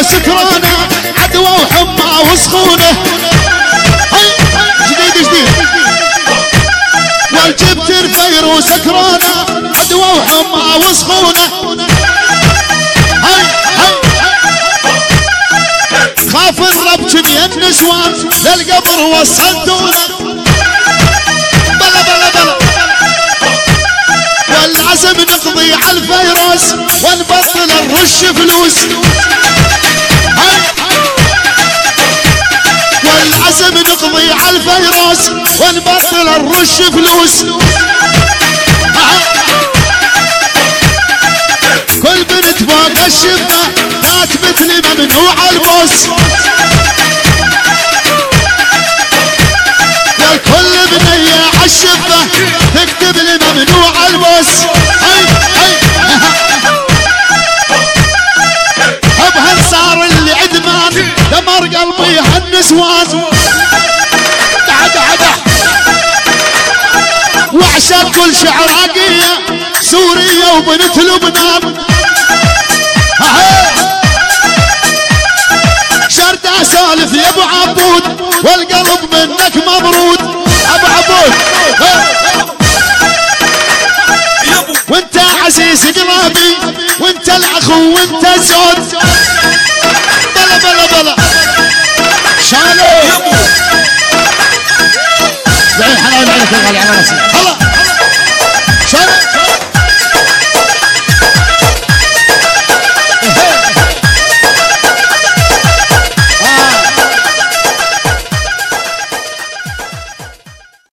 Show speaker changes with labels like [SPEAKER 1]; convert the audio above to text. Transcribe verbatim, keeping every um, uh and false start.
[SPEAKER 1] وسكرانه عدوى وحمى وسخونه جديد جديد والجبت الفير وسكرانه عدوى وحمى وسخونه خاف الرب جميع النسوان للقبر وصلتونا بلا بلا بلا والعزم نقضي على الفيروس ونبطل الرش فلوس والعزم نقضي على الفيروس ونبطل الرش فلوس كل بنت فوق الشبه ذات مثل ممنوع البوس والكل بنية عالشبه تكتب لي ممنوع البوس حبها صار اللي عدمان دمر قلبي هالنسوان دع دع دع وعشق كل شعراقية سورية وبنت لبنان شرد اسالف يا ابو عبود والقلب منك مبرود ابو عبود وانت عزيز قلبي وانت الاخو وانت الزود بلا بلا بلا شالو زين حلاوه عليك الغالي على راسي